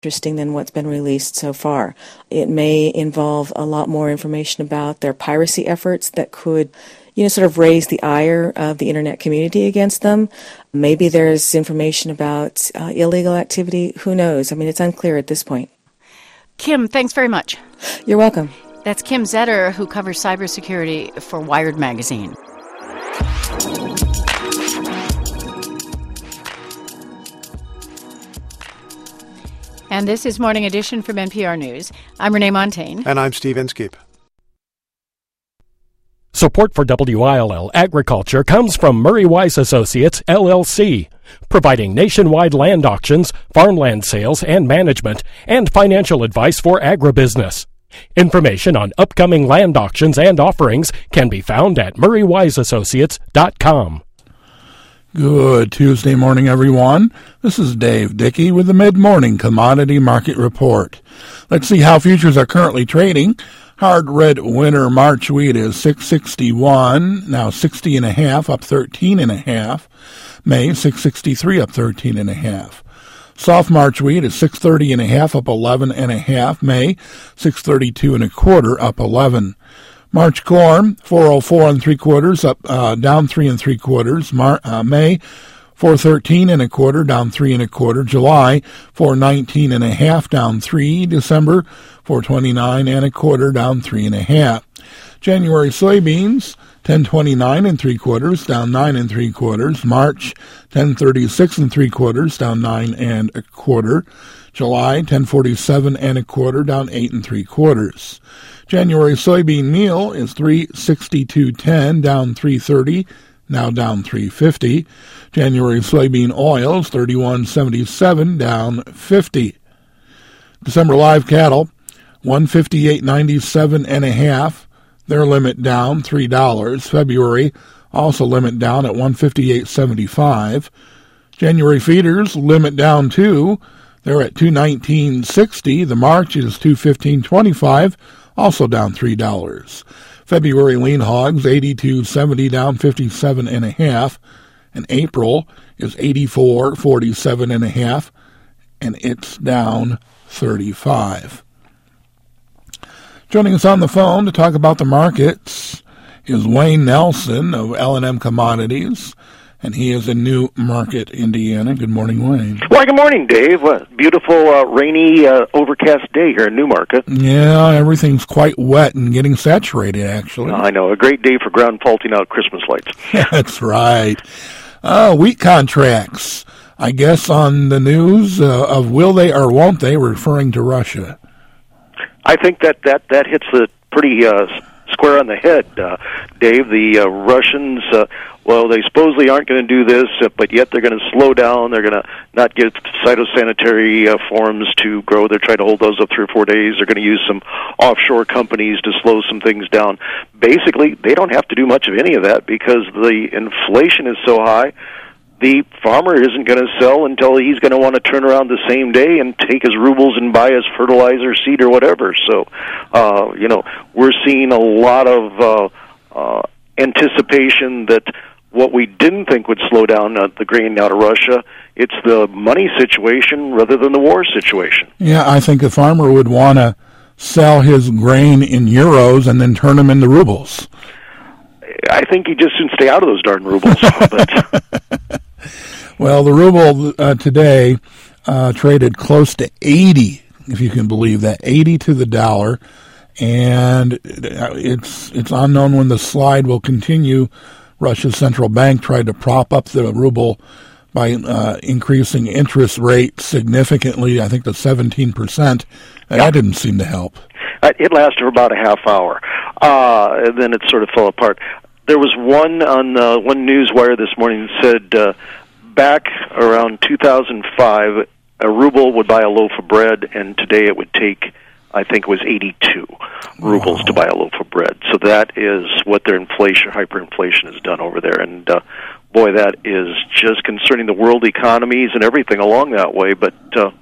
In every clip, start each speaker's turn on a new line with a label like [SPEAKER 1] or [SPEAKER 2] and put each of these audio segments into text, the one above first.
[SPEAKER 1] interesting than what's been released so far. It may involve a lot more information about their piracy efforts that could sort of raise the ire of the internet community against them. Maybe there's information about illegal activity. Who knows? I mean, it's unclear at this point.
[SPEAKER 2] Kim, thanks very much.
[SPEAKER 1] You're welcome.
[SPEAKER 2] That's Kim Zetter, who covers cybersecurity for Wired magazine. And this is Morning Edition from NPR News. I'm Renee Montagne.
[SPEAKER 3] And I'm Steve Inskeep.
[SPEAKER 4] Support for WILL Agriculture comes from Murray Wise Associates, LLC, providing nationwide land auctions, farmland sales and management, and financial advice for agribusiness. Information on upcoming land auctions and offerings can be found at murraywiseassociates.com.
[SPEAKER 5] Good Tuesday morning, everyone. This is Dave Dickey with the Mid-Morning Commodity Market Report. Let's see how futures are currently trading. Hard red winter March wheat is $6.61, now 60.5, up 13.5. May $6.63, up 13.5. Soft March wheat is $6.30.5, up 11.5. May $6.32.25, up 11. March corn, 404 3/4, up down 3 3/4. May 413 1/4, down 3 1/4. July 419 1/2, down 3. December 429 1/4, down 3 1/2. January soybeans 1029 3/4, down 9 3/4. March 1036 3/4, down 9 1/4. July 1047 1/4, down 8 3/4. January soybean meal is $362.10, down $3.30, now down $3.50. January soybean oils $31.77, down $50. December live cattle $158.97 1/2, their limit down $3. February also limit down at $158.75. January feeders limit down $2. They're at $219.60. The March is $215.25. Also down $3. February lean hogs, $82.70, down 57 1/2. And April is $84.47 1/2, and it's down 35. Joining us on the phone to talk about the markets is Wayne Nelson of L&M Commodities, and he is in New Market, Indiana. Good morning, Wayne.
[SPEAKER 6] Well, good morning, Dave. Beautiful, rainy, overcast day here in New Market.
[SPEAKER 5] Yeah, everything's quite wet and getting saturated, actually.
[SPEAKER 6] I know. A great day for ground faulting out Christmas lights.
[SPEAKER 5] That's right. Wheat contracts, I guess, on the news of will they or won't they, referring to Russia.
[SPEAKER 6] I think that hits the pretty square on the head, Dave. The Russians, well, they supposedly aren't going to do this, but yet they're going to slow down. They're going to not get phytosanitary forms to grow. They're trying to hold those up 3 or 4 days. They're going to use some offshore companies to slow some things down. Basically, they don't have to do much of any of that because the inflation is so high. The farmer isn't going to sell until he's going to want to turn around the same day and take his rubles and buy his fertilizer, seed, or whatever. So, we're seeing a lot of anticipation that what we didn't think would slow down the grain out of Russia, it's the money situation rather than the war situation.
[SPEAKER 5] Yeah, I think the farmer would want to sell his grain in euros and then turn them into rubles.
[SPEAKER 6] I think he just shouldn't stay out of those darn rubles.
[SPEAKER 5] Well, the ruble today traded close to 80, if you can believe that, 80 to the dollar, and it's unknown when the slide will continue. Russia's central bank tried to prop up the ruble by increasing interest rates significantly, I think to 17%, and that didn't seem to help.
[SPEAKER 6] It lasted for about a half hour, and then it sort of fell apart. There was one on one news wire this morning that said back around 2005, a ruble would buy a loaf of bread, and today it would take, I think it was 82 rubles to buy a loaf of bread. So that is what their hyperinflation has done over there. And boy, that is just concerning the world economies and everything along that way. But,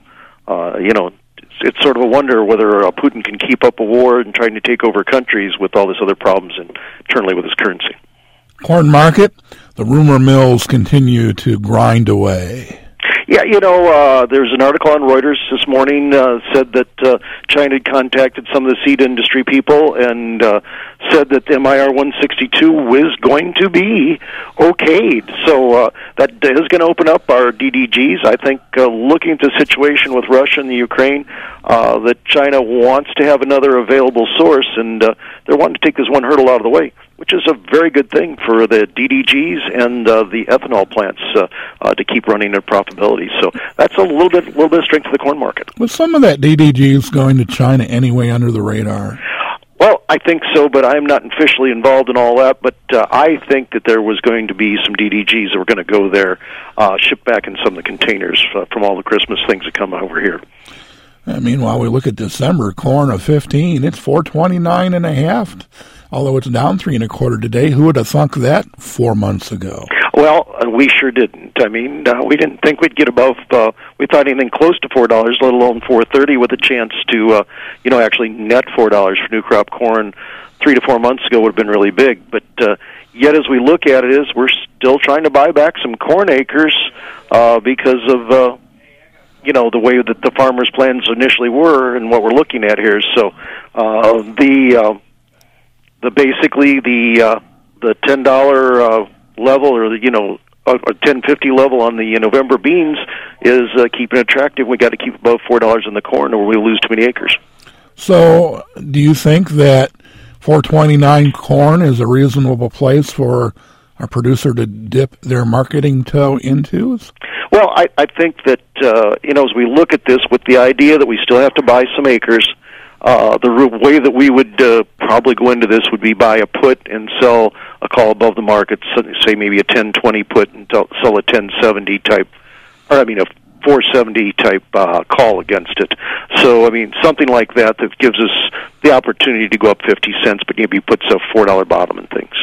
[SPEAKER 6] it's sort of a wonder whether Putin can keep up a war and trying to take over countries with all this other problems internally with his currency.
[SPEAKER 5] Corn market, the rumor mills continue to grind away.
[SPEAKER 6] Yeah, there's an article on Reuters this morning said that China had contacted some of the seed industry people and said that MIR 162 was going to be okayed. So that is going to open up our DDGs. I think looking at the situation with Russia and the Ukraine, that China wants to have another available source, and they're wanting to take this one hurdle out of the way, which is a very good thing for the DDGs and the ethanol plants to keep running their profitability. So that's a little bit of strength of the corn market.
[SPEAKER 5] Was some of that DDGs going to China anyway under the radar?
[SPEAKER 6] Well, I think so, but I'm not officially involved in all that. But I think that there was going to be some DDGs that were going to go there, shipped back in some of the containers from all the Christmas things that come over here.
[SPEAKER 5] Meanwhile, we look at December corn of 15. It's $4.29.5. Although it's down 3 1/4 today. Who would have thunk that 4 months ago?
[SPEAKER 6] Well, we sure didn't. I mean, we didn't think we'd get above. We thought anything close to $4, let alone $4.30, with a chance to, actually net $4 for new crop corn 3 to 4 months ago would have been really big. But yet, as we look at it, we're still trying to buy back some corn acres because of the way that the farmers' plans initially were and what we're looking at here. So the $10 level, or the $10.50 level on the November beans is keeping it attractive. We got to keep above $4 in the corn, or we'll lose too many acres.
[SPEAKER 5] So, do you think that $4.29 corn is a reasonable place for a producer to dip their marketing toe into?
[SPEAKER 6] Well, I think that as we look at this with the idea that we still have to buy some acres. The way that we would probably go into this would be buy a put and sell a call above the market, say maybe a 10-20 put and sell a 10-70 type, or a 470 type call against it. So, something like that gives us the opportunity to go up 50 cents, but maybe puts a $4 bottom and things.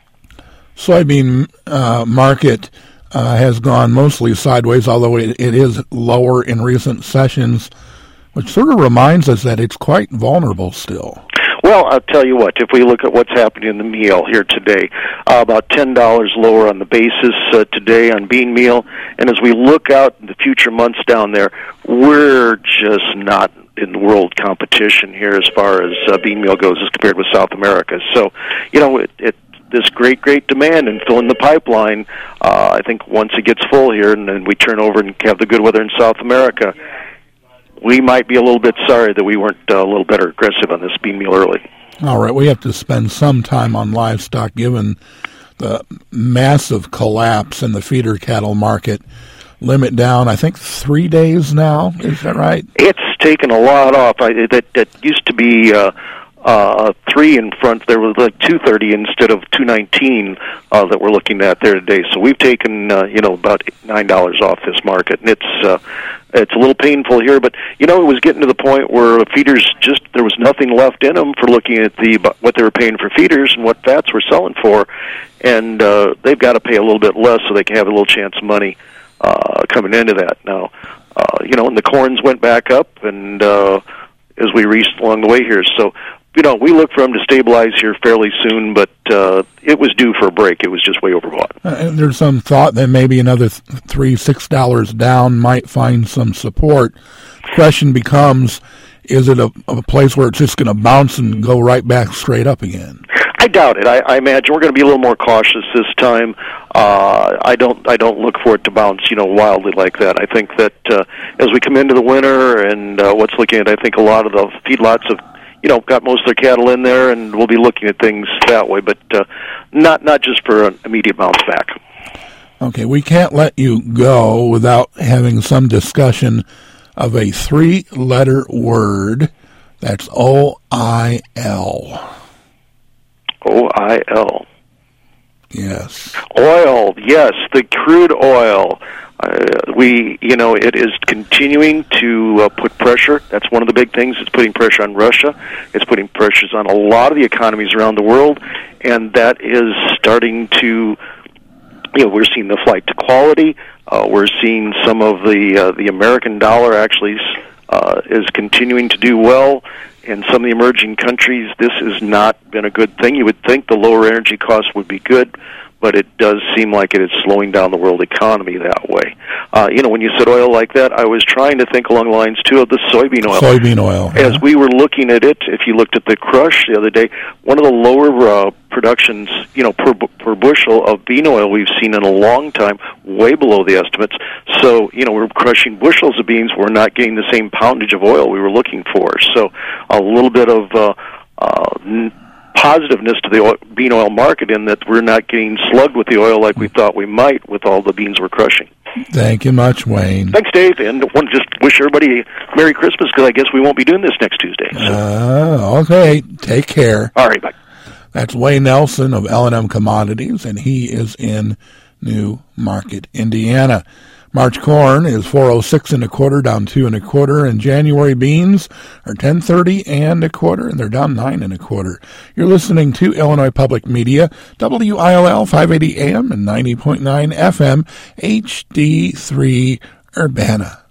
[SPEAKER 5] Soybean market has gone mostly sideways, although it is lower in recent sessions, which sort of reminds us that it's quite vulnerable still.
[SPEAKER 6] Well, I'll tell you what, if we look at what's happening in the meal here today, about $10 lower on the basis today on bean meal, and as we look out in the future months down there, we're just not in the world competition here as far as bean meal goes as compared with South America. So, this great demand and filling the pipeline, I think once it gets full here and then we turn over and have the good weather in South America, we might be a little bit sorry that we weren't a little better aggressive on this bean meal early.
[SPEAKER 5] All right, we have to spend some time on livestock given the massive collapse in the feeder cattle market. Limit down, I think, 3 days now. Is that right?
[SPEAKER 6] It's taken a lot off. That used to be 3 in front. There was like 230 instead of 219 that we're looking at there today. So we've taken about $9 off this market, and it's a little painful here. But it was getting to the point where feeders there was nothing left in them for looking at what they were paying for feeders and what fats were selling for, and they've got to pay a little bit less so they can have a little chance of money coming into that now. And the corns went back up, and as we reached along the way here, so. We look for them to stabilize here fairly soon, but it was due for a break. It was just way overbought.
[SPEAKER 5] There's some thought that maybe another $3-6 down might find some support. The question becomes, is it a place where it's just going to bounce and go right back straight up again?
[SPEAKER 6] I doubt it. I imagine we're going to be a little more cautious this time. I don't look for it to bounce, wildly like that. I think that as we come into the winter and what's looking at, I think a lot of the feedlots have got most of their cattle in there, and we'll be looking at things that way, but not just for an immediate bounce back.
[SPEAKER 5] Okay, we can't let you go without having some discussion of a 3-letter word. That's O-I-L. O-I-L. Yes. Oil,
[SPEAKER 6] yes, the crude oil. It is continuing to put pressure. That's one of the big things. It's putting pressure on Russia. It's putting pressures on a lot of the economies around the world, and that is starting to, we're seeing the flight to quality. We're seeing some of the American dollar actually is continuing to do well. In some of the emerging countries, this has not been a good thing. You would think the lower energy costs would be good, but it does seem like it is slowing down the world economy that way. When you said oil like that, I was trying to think along the lines, too, of the soybean oil.
[SPEAKER 5] Soybean oil. Yeah.
[SPEAKER 6] As we were looking at it, if you looked at the crush the other day, one of the lower productions, per bushel of bean oil we've seen in a long time, way below the estimates. So, we're crushing bushels of beans. We're not getting the same poundage of oil we were looking for. So a little bit of positiveness to the bean oil market in that we're not getting slugged with the oil like we thought we might with all the beans we're crushing.
[SPEAKER 5] Thank you much, Wayne.
[SPEAKER 6] Thanks, Dave. And I want to just wish everybody a Merry Christmas because I guess we won't be doing this next Tuesday. So.
[SPEAKER 5] Okay. Take care.
[SPEAKER 6] All right, bye. That's
[SPEAKER 5] Wayne Nelson of L&M Commodities, and he is in New Market, Indiana. March corn is 406 1/4, down 2 1/4, and January beans are 1030 1/4, and they're down 9 1/4. You're listening to Illinois Public Media, WILL 580 AM and 90.9 FM, HD3 Urbana.